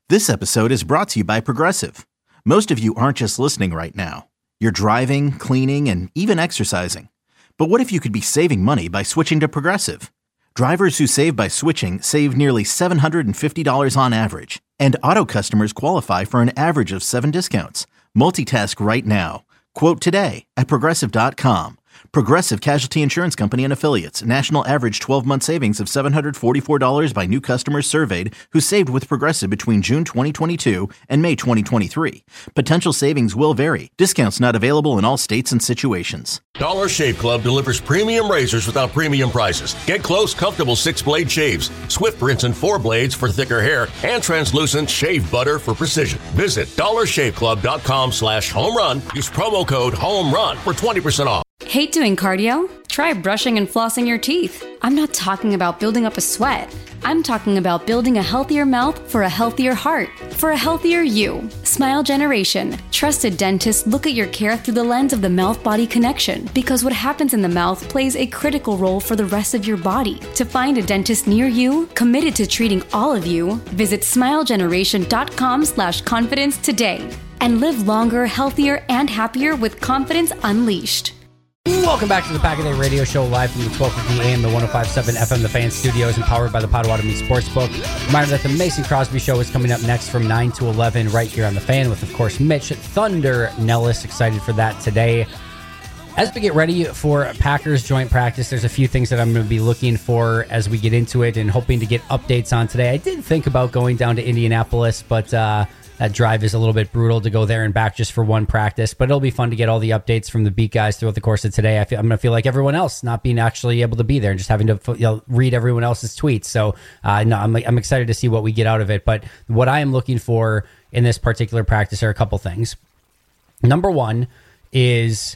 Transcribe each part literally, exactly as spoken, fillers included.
This episode is brought to you by Progressive. Most of you aren't just listening right now. You're driving, cleaning, and even exercising. But what if you could be saving money by switching to Progressive? Drivers who save by switching save nearly seven hundred fifty dollars on average. And auto customers qualify for an average of seven discounts. Multitask right now. Quote today at Progressive dot com. Progressive Casualty Insurance Company and Affiliates. National average twelve-month savings of seven hundred forty-four dollars by new customers surveyed who saved with Progressive between June twenty twenty-two and May twenty twenty-three. Potential savings will vary. Discounts not available in all states and situations. Dollar Shave Club delivers premium razors without premium prices. Get close, comfortable six-blade shaves, swift rinse and four blades for thicker hair, and translucent shave butter for precision. Visit dollar shave club dot com slash home run. Use promo code HOMERUN for twenty percent off. Hate doing cardio? Try brushing and flossing your teeth. I'm not talking about building up a sweat. I'm talking about building a healthier mouth for a healthier heart, for a healthier you. Smile Generation. Trusted dentists look at your care through the lens of the mouth-body connection, because what happens in the mouth plays a critical role for the rest of your body. To find a dentist near you, committed to treating all of you, visit smile generation dot com slash confidence today. And live longer, healthier, and happier with confidence unleashed. Welcome back to the Pack a Day Radio Show, live from the twelve fifty A M, the one oh five point seven F M, the Fan Studios, and powered by the Potawatomi Sportsbook. Reminder that the Mason Crosby Show is coming up next from nine to eleven right here on the Fan with, of course, Mitch Thunder Nellis. Excited for that today. As we get ready for Packers joint practice, there's a few things that I'm going to be looking for as we get into it and hoping to get updates on today. I did think about going down to Indianapolis, but uh, that drive is a little bit brutal to go there and back just for one practice, but it'll be fun to get all the updates from the beat guys throughout the course of today. I feel, I'm going to feel like everyone else not being actually able to be there and just having to you know, read everyone else's tweets. So uh, no, I'm, I'm excited to see what we get out of it. But what I am looking for in this particular practice are a couple things. Number one is,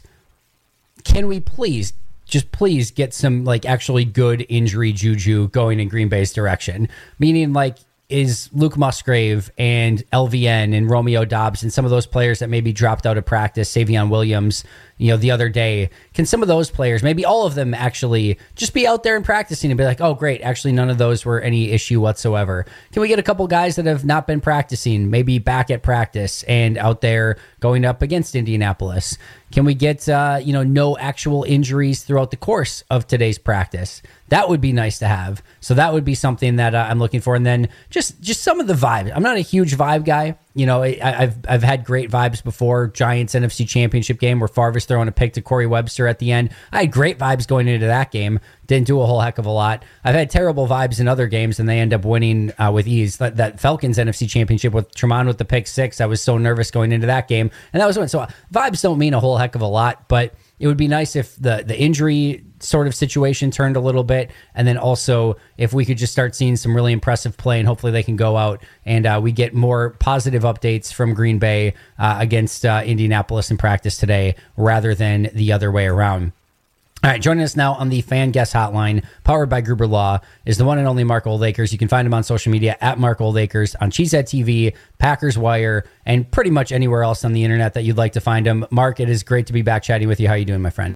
can we please, just please get some like actually good injury juju going in Green Bay's direction? Meaning like, is Luke Musgrave and L V N and Romeo Dobbs and some of those players that maybe dropped out of practice, Savion Williams, you know, the other day, can some of those players, maybe all of them actually just be out there and practicing and be like, oh, great, actually none of those were any issue whatsoever. Can we get a couple guys that have not been practicing, maybe back at practice and out there going up against Indianapolis? Can we get, uh, you know, no actual injuries throughout the course of today's practice? That would be nice to have. So that would be something that uh, I'm looking for. And then just just some of the vibes. I'm not a huge vibe guy. You know, I, I've I've had great vibes before. Giants N F C Championship game where Favre's throwing a pick to Corey Webster at the end. I had great vibes going into that game. Didn't do a whole heck of a lot. I've had terrible vibes in other games, and they end up winning uh, with ease. That, that Falcons N F C Championship with Tremont with the pick six, I was so nervous going into that game, and that was one. So vibes don't mean a whole heck of a lot, but it would be nice if the the injury sort of situation turned a little bit, and then also if we could just start seeing some really impressive play, and hopefully they can go out and uh, we get more positive updates from Green Bay uh, against uh, Indianapolis in practice today rather than the other way around. All right, joining us now on the Fan Guest Hotline, powered by Gruber Law, is the one and only Mark Oldacres. You can find him on social media at Mark Oldacres, on Cheesehead T V, Packers Wire, and pretty much anywhere else on the internet that you'd like to find him. Mark, it is great to be back chatting with you. How are you doing, my friend?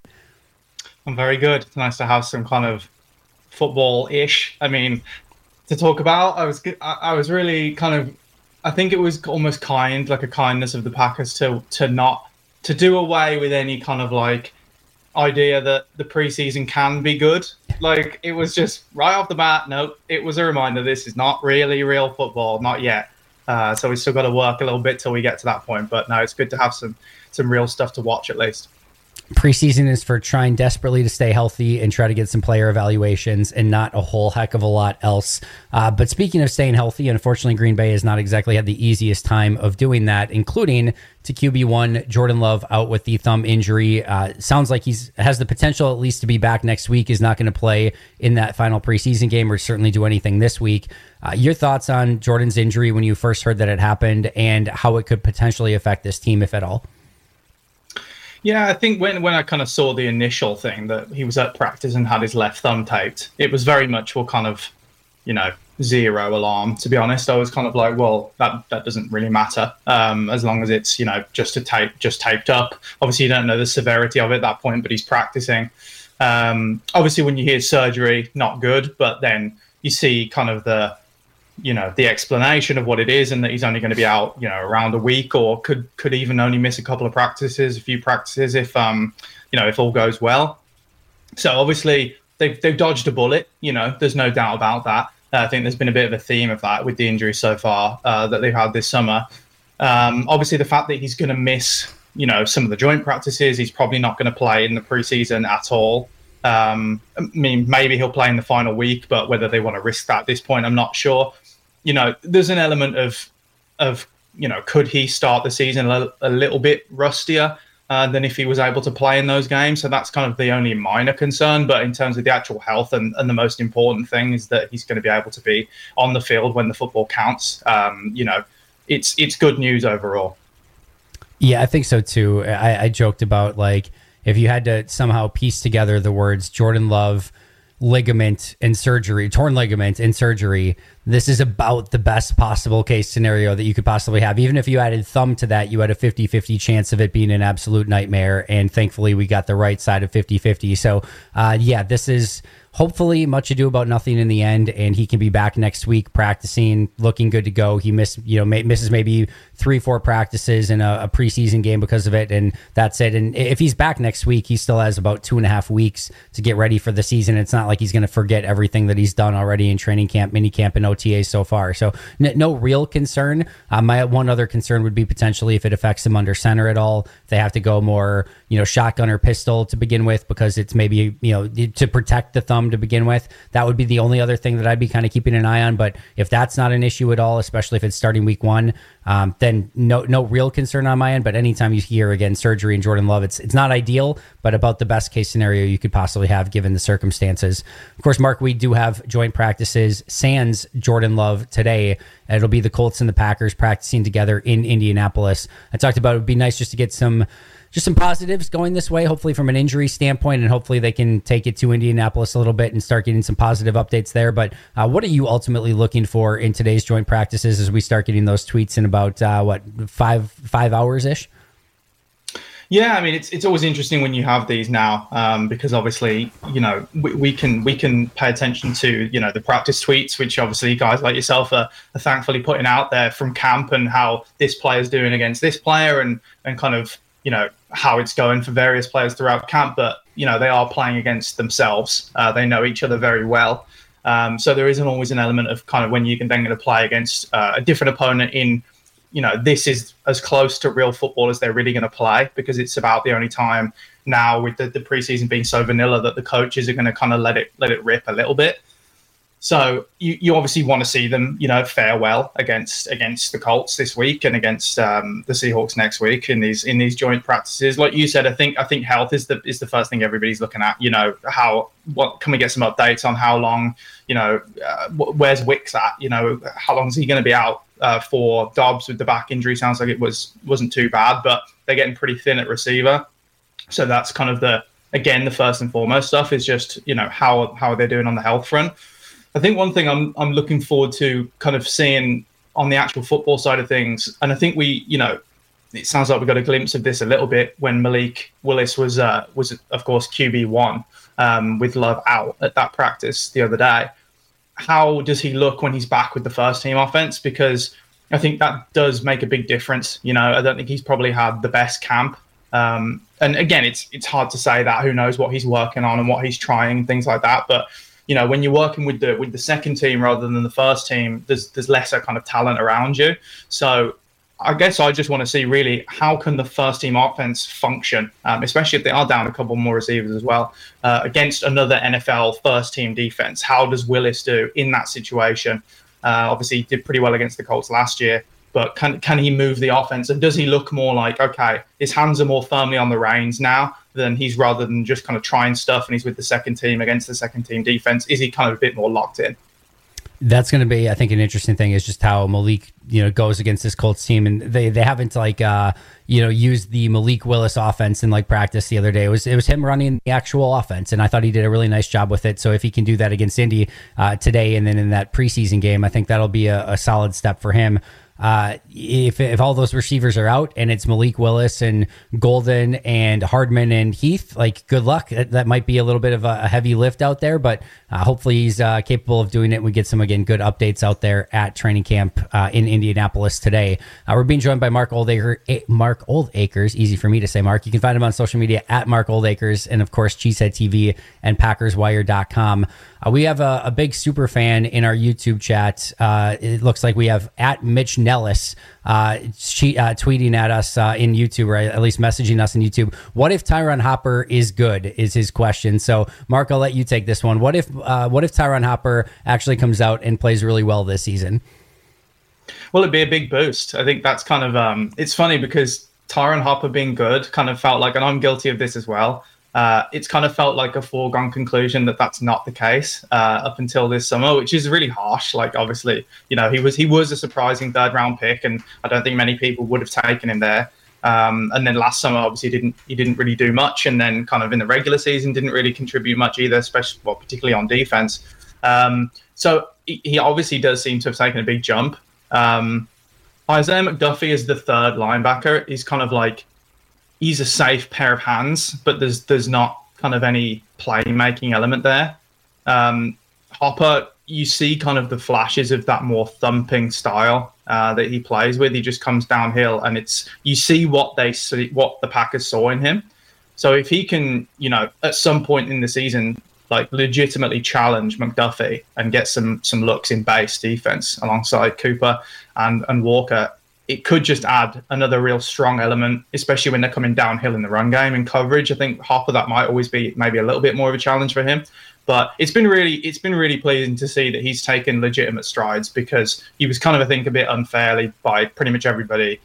I'm very good. It's nice to have some kind of football-ish, I mean, to talk about. I was, I was really kind of, I think it was almost kind, like a kindness of the Packers to to not, to do away with any kind of like, idea that the preseason can be good. Like, it was just right off the bat, no, it was a reminder this is not really real football, not yet. Uh, so we still got to work a little bit till we get to that point. But no, it's good to have some some real stuff to watch at least. Preseason is for trying desperately to stay healthy and try to get some player evaluations and not a whole heck of a lot else. Uh, but speaking of staying healthy, unfortunately, Green Bay has not exactly had the easiest time of doing that, including to Q B one, Jordan Love out with the thumb injury. Uh, sounds like he's has the potential at least to be back next week, is not going to play in that final preseason game or certainly do anything this week. Uh, your thoughts on Jordan's injury when you first heard that it happened and how it could potentially affect this team, if at all? Yeah, I think when, when I kind of saw the initial thing that he was at practice and had his left thumb taped, it was very much well kind of, you know, zero alarm, to be honest. I was kind of like, well, that that doesn't really matter um, as long as it's, you know, just a tape, just taped up. Obviously, you don't know the severity of it at that point, but he's practicing. Um, obviously, when you hear surgery, not good, but then you see kind of the you know, the explanation of what it is and that he's only going to be out, you know, around a week, or could could even only miss a couple of practices, a few practices if, um, you know, if all goes well. So obviously they've, they've dodged a bullet, you know, there's no doubt about that. Uh, I think there's been a bit of a theme of that with the injuries so far uh, that they've had this summer. Um, obviously the fact that he's going to miss, you know, some of the joint practices, he's probably not going to play in the preseason at all. Um, I mean, maybe he'll play in the final week, but whether they want to risk that at this point, I'm not sure. You know, there's an element of, of you know, could he start the season a, a little bit rustier uh, than if he was able to play in those games? So that's kind of the only minor concern. But in terms of the actual health, and, and the most important thing is that he's going to be able to be on the field when the football counts. Um, you know, it's it's good news overall. Yeah, I think so too. I, I joked about, like, if you had to somehow piece together the words Jordan Love, ligament and surgery, torn ligament and surgery, this is about the best possible case scenario that you could possibly have. Even if you added thumb to that, you had a fifty-fifty chance of it being an absolute nightmare. And thankfully we got the right side of fifty-fifty. So uh, yeah, this is hopefully much ado about nothing in the end, and he can be back next week practicing, looking good to go. He missed, you know, may, misses maybe three, four practices in a, a preseason game because of it, and that's it. And if he's back next week, he still has about two and a half weeks to get ready for the season. It's not like he's going to forget everything that he's done already in training camp, mini camp, and O T A so far. So n- no real concern. Uh, my one other concern would be potentially if it affects him under center at all. They have to go more, you know, shotgun or pistol to begin with, because it's maybe, you know, to protect the thumb to begin with. That would be the only other thing that I'd be kind of keeping an eye on. But if that's not an issue at all, especially if it's starting week one, um, then no no real concern on my end. But anytime you hear, again, surgery and Jordan Love, it's it's not ideal, but about the best case scenario you could possibly have given the circumstances. Of course, Mark, we do have joint practices sans Jordan Love today. It'll be the Colts and the Packers practicing together in Indianapolis. I talked about it would be nice just to get some Just some positives going this way, hopefully from an injury standpoint, and hopefully they can take it to Indianapolis a little bit and start getting some positive updates there. But uh, what are you ultimately looking for in today's joint practices as we start getting those tweets in about, uh, what, five five hours-ish? Yeah, I mean, it's it's always interesting when you have these now, um, because obviously, you know, we, we can we can pay attention to, you know, the practice tweets, which obviously guys like yourself are, are thankfully putting out there from camp, and how this player's doing against this player, and and kind of, you know, how it's going for various players throughout camp. But, you know, they are playing against themselves. Uh, they know each other very well. Um, so there isn't always an element of kind of when you can then going to play against uh, a different opponent in, you know, this is as close to real football as they're really going to play, because it's about the only time now with the, the preseason being so vanilla that the coaches are going to kind of let it let it rip a little bit. So you, you obviously want to see them, you know, fare well against against the Colts this week and against um, the Seahawks next week in these in these joint practices. Like you said, I think I think health is the is the first thing everybody's looking at. You know, how what can we get some updates on how long? You know, uh, where's Wicks at? You know, how long is he going to be out uh, for? Dobbs with the back injury sounds like it was wasn't too bad, but they're getting pretty thin at receiver. So that's kind of the again the first and foremost stuff is just, you know, how how are they doing on the health front. I think one thing I'm I'm looking forward to kind of seeing on the actual football side of things, and I think we, you know, it sounds like we got a glimpse of this a little bit when Malik Willis was, uh, was of course, Q B one um, with Love out at that practice the other day. How does he look when he's back with the first team offense? Because I think that does make a big difference. You know, I don't think he's probably had the best camp. Um, and again, it's it's hard to say that. Who knows what he's working on and what he's trying, things like that. But you know, when you're working with the with the second team rather than the first team, there's there's lesser kind of talent around you. So I guess I just want to see really how can the first team offense function, um, especially if they are down a couple more receivers as well, uh, against another N F L first team defense. How does Willis do in that situation? Uh, obviously, he did pretty well against the Colts last year, but can can he move the offense? And does he look more like, okay, his hands are more firmly on the reins now than he's rather than just kind of trying stuff and he's with the second team against the second team defense? Is he kind of a bit more locked in? That's going to be, I think, an interesting thing is just how Malik, you know, goes against this Colts team. And they, they haven't like, uh, you know, used the Malik Willis offense in like practice the other day. It was, it was him running the actual offense. And I thought he did a really nice job with it. So if he can do that against Indy uh, today and then in that preseason game, I think that'll be a, a solid step for him. uh, if if all those receivers are out and it's Malik Willis and Golden and Hardman and Heath, like good luck. That, that might be a little bit of a, a heavy lift out there, but uh, hopefully he's uh, capable of doing it. We get some, again, good updates out there at training camp uh, in Indianapolis today. Uh, we're being joined by Mark Oldacre, Mark Oldacres, easy for me to say, Mark. You can find him on social media at Mark Oldacres and, of course, Cheesehead T V and Packers Wire dot com. Uh, we have a, a big super fan in our YouTube chat. Uh, it looks like we have at Mitch Nellis uh, she, uh, tweeting at us uh, in YouTube, or at least messaging us in YouTube. What if Tyron Hopper is good, is his question. So, Mark, I'll let you take this one. What if uh, what if Tyron Hopper actually comes out and plays really well this season? Well, it'd be a big boost. I think that's kind of, um, it's funny because Tyron Hopper being good kind of felt like, and I'm guilty of this as well, Uh, it's kind of felt like a foregone conclusion that that's not the case uh, up until this summer, which is really harsh. Like, obviously, you know, he was he was a surprising third round pick, and I don't think many people would have taken him there. Um, and then last summer, obviously, didn't he didn't really do much, and then kind of in the regular season didn't really contribute much either, especially well, particularly on defense. Um, so he, he obviously does seem to have taken a big jump. Um, Isaiah McDuffie is the third linebacker. He's kind of like, he's a safe pair of hands, but there's there's not kind of any playmaking element there. Um, Hopper, you see kind of the flashes of that more thumping style uh, that he plays with. He just comes downhill, and it's you see what they see, what the Packers saw in him. So if he can, you know, at some point in the season, like legitimately challenge McDuffie and get some some looks in base defense alongside Cooper and and Walker, it could just add another real strong element, especially when they're coming downhill in the run game and coverage. I think Hopper, that might always be maybe a little bit more of a challenge for him. But it's been really it's been really pleasing to see that he's taken legitimate strides, because he was kind of, I think, a bit unfairly by pretty much everybody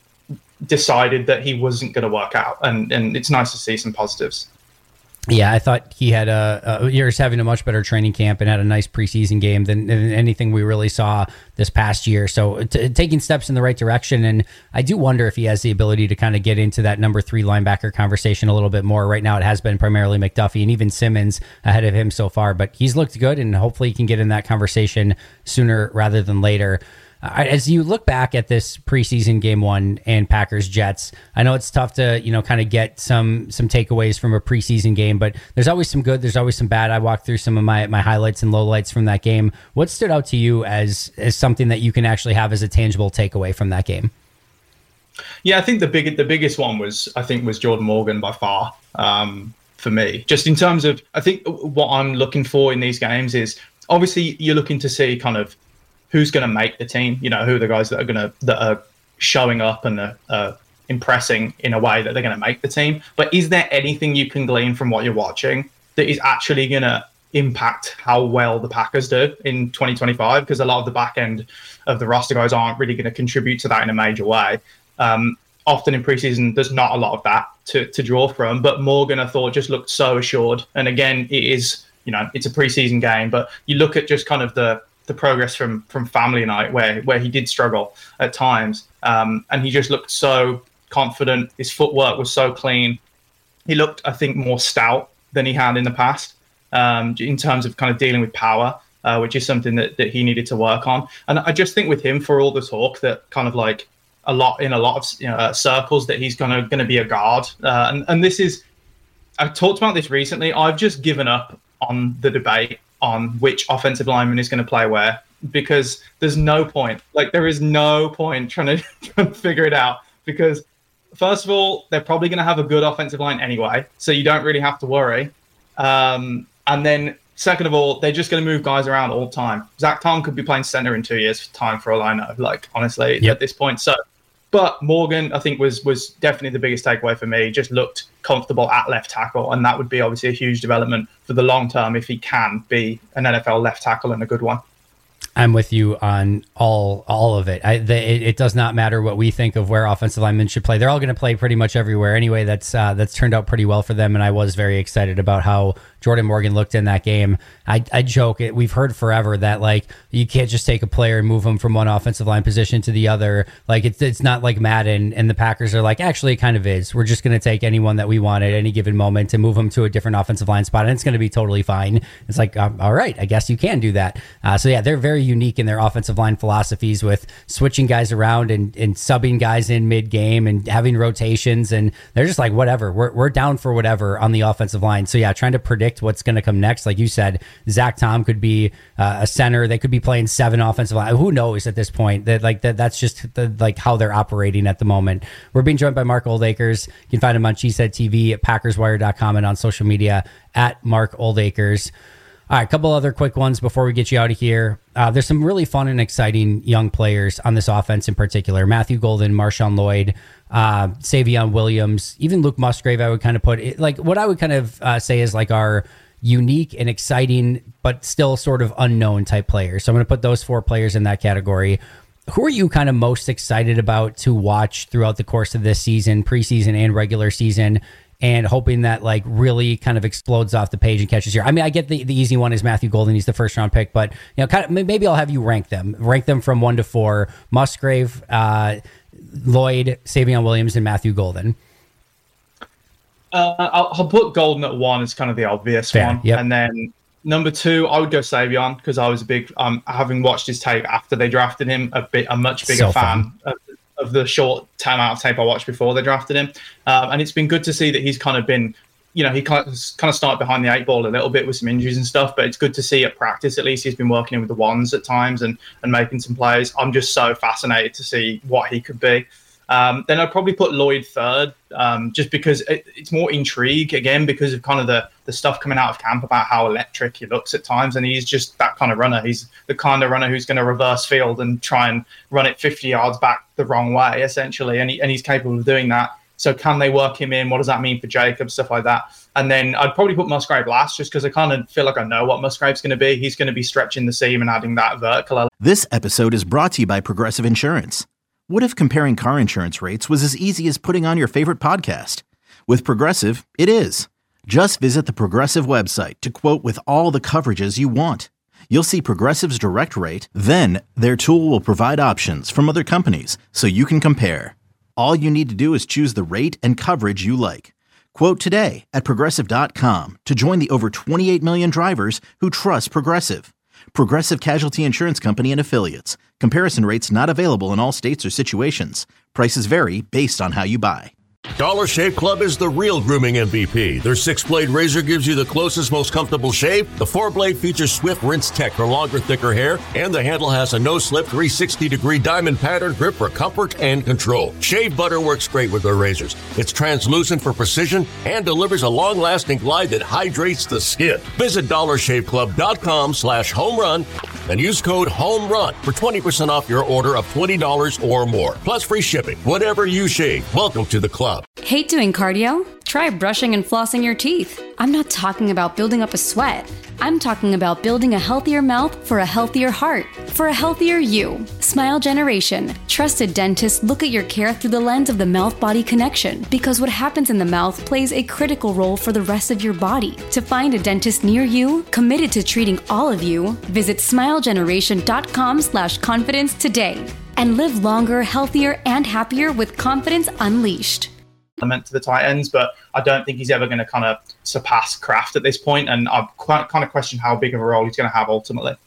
decided that he wasn't going to work out. And, and it's nice to see some positives. Yeah, I thought he had a, a year's having a much better training camp and had a nice preseason game than, than anything we really saw this past year. So t- taking steps in the right direction. And I do wonder if he has the ability to kind of get into that number three linebacker conversation a little bit more. Right now, it has been primarily McDuffie and even Simmons ahead of him so far, but he's looked good, and hopefully he can get in that conversation sooner rather than later. As you look back at this preseason game one and Packers Jets, I know it's tough to, you know, kind of get some some takeaways from a preseason game, but there's always some good, there's always some bad. I walked through some of my, my highlights and lowlights from that game. What stood out to you as as something that you can actually have as a tangible takeaway from that game? Yeah, I think the big the biggest one was I think was Jordan Morgan by far. Um, for me, just in terms of, I think what I'm looking for in these games is obviously you're looking to see kind of who's going to make the team, you know, who are the guys that are going to, that are showing up and are uh, impressing in a way that they're going to make the team. But is there anything you can glean from what you're watching that is actually going to impact how well the Packers do in twenty twenty-five? Because a lot of the back end of the roster guys aren't really going to contribute to that in a major way. Um, often in preseason, there's not a lot of that to, to draw from. But Morgan, I thought, just looked so assured. And again, it is, you know, it's a preseason game, but you look at just kind of the the progress from from family night where where he did struggle at times, um and he just looked so confident. His footwork was so clean. He looked, I think, more stout than he had in the past, um in terms of kind of dealing with power, uh, which is something that, that he needed to work on. And I just think with him, for all the talk that kind of like a lot in a lot of, you know, uh, circles, that he's gonna gonna be a guard, uh, and and this is, I talked about this recently. I've just given up on the debate on which offensive lineman is going to play where, because there's no point. Like, there is no point trying to, trying to figure it out, because first of all, they're probably going to have a good offensive line anyway, so you don't really have to worry. Um, and then second of all, they're just going to move guys around all the time. Zach Tom could be playing center in two years time for all I know, like, honestly, yep. At this point. So, but Morgan, I think, was was definitely the biggest takeaway for me. Just looked comfortable at left tackle, and that would be obviously a huge development for the long term if he can be an N F L left tackle and a good one. I'm with you on all all of it. I, the, it. It does not matter what we think of where offensive linemen should play. They're all going to play pretty much everywhere anyway. That's uh, that's turned out pretty well for them, and I was very excited about how Jordan Morgan looked in that game. I, I joke it. We've heard forever that like you can't just take a player and move them from one offensive line position to the other. Like it's it's not like Madden, and the Packers are like, actually it kind of is. We're just going to take anyone that we want at any given moment and move them to a different offensive line spot, and it's going to be totally fine. It's like, um, all right, I guess you can do that. Uh, so yeah, they're very unique in their offensive line philosophies with switching guys around and, and subbing guys in mid game and having rotations, and they're just like, whatever, we're we're down for whatever on the offensive line. So yeah, trying to predict what's going to come next, like you said, Zach Tom could be uh, a center. They could be playing seven offensive line. Who knows at this point? That like that that's just the, like how they're operating at the moment. We're being joined by Mark Oldacres. You can find him on Cheesehead T V at Packers Wire dot com and on social media at Mark Oldacres. All right, a couple other quick ones before we get you out of here. Uh, there's some really fun and exciting young players on this offense in particular. Matthew Golden, Marshawn Lloyd, uh, Savion Williams, even Luke Musgrave, I would kind of put it, like what I would kind of uh, say is like our unique and exciting, but still sort of unknown type players. So I'm going to put those four players in that category. Who are you kind of most excited about to watch throughout the course of this season, preseason and regular season, and hoping that like really kind of explodes off the page and catches here? I mean, I get the, the easy one is Matthew Golden. He's the first round pick, but you know, kind of maybe I'll have you rank them, rank them from one to four: Musgrave, uh, Lloyd, Savion Williams, and Matthew Golden. Uh, I'll, I'll put Golden at one as kind of the obvious Fair, one, yep. And then number two, I would go Savion because I was a big, um, having watched his tape after they drafted him, a bit, a much bigger So fan of, of the short time out of tape I watched before they drafted him, um, and it's been good to see that he's kind of been, you know, he kind of, kind of started behind the eight ball a little bit with some injuries and stuff, but it's good to see at practice at least he's been working with the ones at times and and making some plays. I'm just so fascinated to see what he could be. Um, then I'd probably put Lloyd third, um, just because it, it's more intrigue, again, because of kind of the, the stuff coming out of camp about how electric he looks at times. And he's just that kind of runner. He's the kind of runner who's going to reverse field and try and run it fifty yards back the wrong way, essentially. And, he, and he's capable of doing that. So can they work him in? What does that mean for Jacob? Stuff like that. And then I'd probably put Musgrave last, just because I kind of feel like I know what Musgrave's going to be. He's going to be stretching the seam and adding that vertical element. This episode is brought to you by Progressive Insurance. What if comparing car insurance rates was as easy as putting on your favorite podcast? With Progressive, it is. Just visit the Progressive website to quote with all the coverages you want. You'll see Progressive's direct rate, then their tool will provide options from other companies so you can compare. All you need to do is choose the rate and coverage you like. Quote today at Progressive dot com to join the over twenty-eight million drivers who trust Progressive. Progressive Casualty Insurance Company and Affiliates. Comparison rates not available in all states or situations. Prices vary based on how you buy. Dollar Shave Club is the real grooming M V P. Their six-blade razor gives you the closest, most comfortable shave. The four-blade features Swift Rinse Tech for longer, thicker hair. And the handle has a no-slip three hundred sixty degree diamond pattern grip for comfort and control. Shave butter works great with their razors. It's translucent for precision and delivers a long-lasting glide that hydrates the skin. Visit dollar shave club dot com slash home run and use code HOMERUN for twenty percent off your order of twenty dollars or more. Plus free shipping. Whatever you shave, welcome to the club. Hate doing cardio? Try brushing and flossing your teeth. I'm not talking about building up a sweat. I'm talking about building a healthier mouth for a healthier heart, for a healthier you. Smile Generation. Trusted dentists look at your care through the lens of the mouth-body connection, because what happens in the mouth plays a critical role for the rest of your body. To find a dentist near you, committed to treating all of you, visit smile generation dot com slash confidence today and live longer, healthier, and happier with confidence unleashed. Element to the tight ends, but I don't think he's ever going to kind of surpass Kraft at this point, and I quite kind of question how big of a role he's going to have ultimately.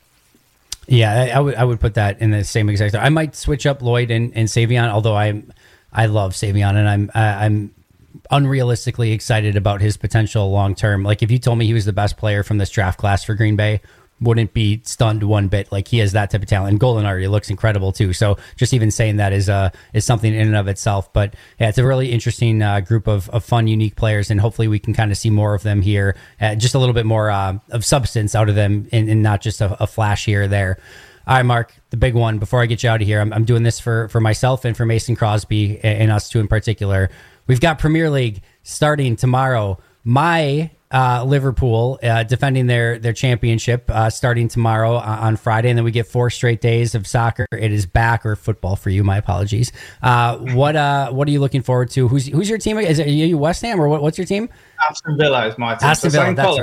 Yeah, I, I would I would put that in the same exact. I might switch up Lloyd and, and Savion, although I'm I love Savion and I'm I, I'm unrealistically excited about his potential long term. Like if you told me he was the best player from this draft class for Green Bay, wouldn't be stunned one bit. Like he has that type of talent. And Golden already looks incredible too. So just even saying that is uh is something in and of itself. But yeah, it's a really interesting uh, group of, of fun, unique players, and hopefully we can kind of see more of them here. Uh, just a little bit more uh, of substance out of them, and, and not just a, a flash here or there. All right, Mark, the big one. Before I get you out of here, I'm, I'm doing this for for myself and for Mason Crosby and, and us two in particular. We've got Premier League starting tomorrow. My Uh, Liverpool uh, defending their their championship uh, starting tomorrow uh, on Friday, and then we get four straight days of soccer. It is back, or football for you. My apologies. Uh, what uh what are you looking forward to? Who's who's your team? Is it are you West Ham, or what, what's your team? Aston Villa is my team. Aston Villa, that's right.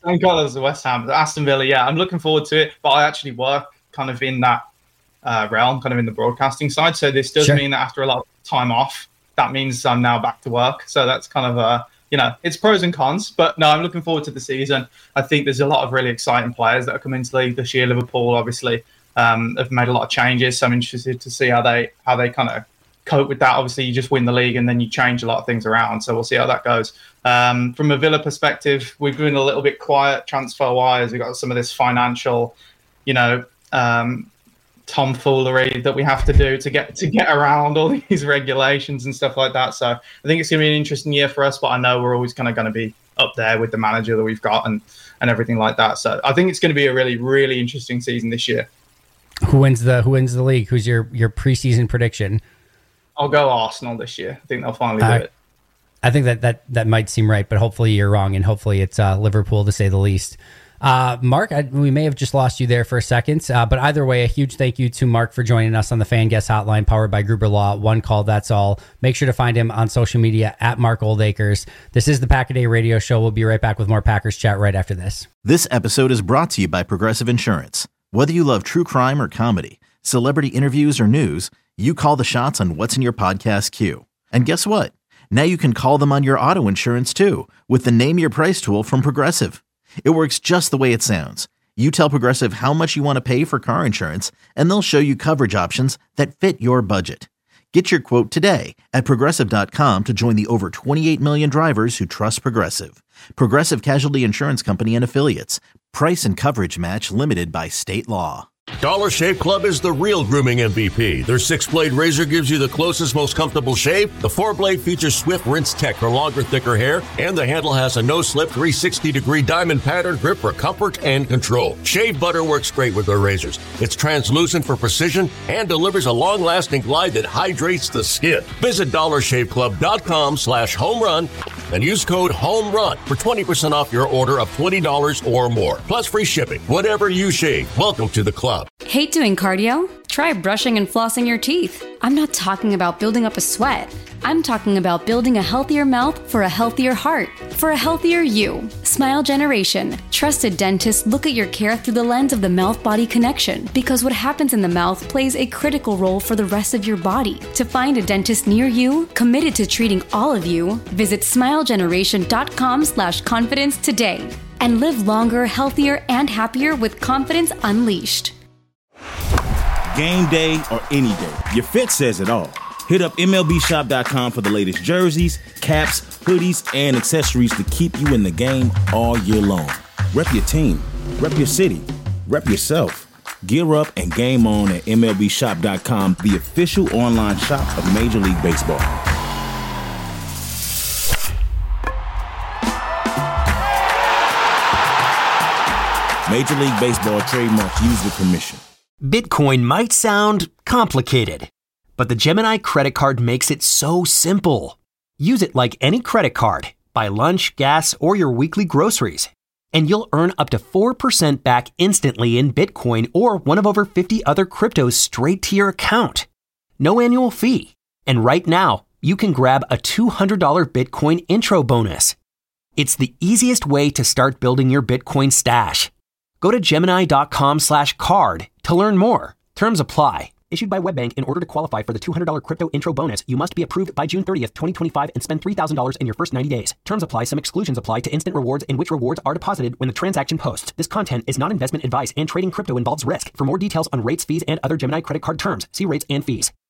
Thank God it was the West Ham. Aston Villa, yeah, I'm looking forward to it. But I actually work kind of in that uh, realm, kind of in the broadcasting side. So this does Sure. mean that after a lot of time off, that means I'm now back to work. So that's kind of a, you know, it's pros and cons. But no, I'm looking forward to the season. I think there's a lot of really exciting players that are coming to the league this year. Liverpool, obviously, um, have made a lot of changes. So I'm interested to see how they how they kind of cope with that. Obviously, you just win the league and then you change a lot of things around. So we'll see how that goes. Um, from a Villa perspective, we've been a little bit quiet transfer-wise. We've got some of this financial, you know, um, tomfoolery that we have to do to get to get around all these regulations and stuff like that. So I think it's going to be an interesting year for us, but I know we're always kind of going to be up there with the manager that we've got and, and everything like that. So I think it's going to be a really, really interesting season this year. Who wins the Who wins the league? Who's your your preseason prediction? I'll go Arsenal this year. I think they'll finally do Uh, it. I think that, that that might seem right, but hopefully you're wrong, and hopefully it's uh, Liverpool to say the least. Uh, Mark, I, we may have just lost you there for a second, uh, but either way, a huge thank you to Mark for joining us on the Fan Guest Hotline, powered by Gruber Law. One call, that's all. Make sure to find him on social media at Mark Oldacres. This is the Pack-A-Day Radio Show. We'll be right back with more Packers chat right after this. This episode is brought to you by Progressive Insurance. Whether you love true crime or comedy, celebrity interviews or news, you call the shots on what's in your podcast queue. And guess what? Now you can call them on your auto insurance too with the Name Your Price tool from Progressive. It works just the way it sounds. You tell Progressive how much you want to pay for car insurance, and they'll show you coverage options that fit your budget. Get your quote today at Progressive dot com to join the over twenty-eight million drivers who trust Progressive. Progressive Casualty Insurance Company and Affiliates. Price and coverage match limited by state law. Dollar Shave Club is the real grooming M V P. Their six-blade razor gives you the closest, most comfortable shave. The four-blade features Swift Rinse Tech for longer, thicker hair. And the handle has a no-slip three sixty degree diamond pattern grip for comfort and control. Shave butter works great with their razors. It's translucent for precision and delivers a long-lasting glide that hydrates the skin. Visit dollar shave club dot com slash home run and use code HOMERUN for twenty percent off your order of twenty dollars or more. Plus free shipping. Whatever you shave, welcome to the club. Hate doing cardio? Try brushing and flossing your teeth. I'm not talking about building up a sweat. I'm talking about building a healthier mouth for a healthier heart, for a healthier you. Smile Generation. Trusted dentists look at your care through the lens of the mouth-body connection, because what happens in the mouth plays a critical role for the rest of your body. To find a dentist near you, committed to treating all of you, visit smile generation dot com slash confidence today. And live longer, healthier, and happier with confidence unleashed. Game day or any day, your fit says it all. Hit up M L B shop dot com for the latest jerseys, caps, hoodies, and accessories to keep you in the game all year long. Rep your team, rep your city, rep yourself. Gear up and game on at M L B shop dot com, the official online shop of Major League Baseball. Major League Baseball trademark used with permission. Bitcoin might sound complicated, but the Gemini credit card makes it so simple. Use it like any credit card. Buy lunch, gas, or your weekly groceries, and you'll earn up to four percent back instantly in Bitcoin or one of over fifty other cryptos straight to your account. No annual fee. And right now, you can grab a two hundred dollars Bitcoin intro bonus. It's the easiest way to start building your Bitcoin stash. Go to Gemini dot com slash card to learn more. Terms apply. Issued by WebBank. In order to qualify for the two hundred dollars crypto intro bonus, you must be approved by June thirtieth, twenty twenty-five and spend three thousand dollars in your first ninety days. Terms apply. Some exclusions apply to instant rewards, in which rewards are deposited when the transaction posts. This content is not investment advice, and trading crypto involves risk. For more details on rates, fees, and other Gemini credit card terms, see rates and fees.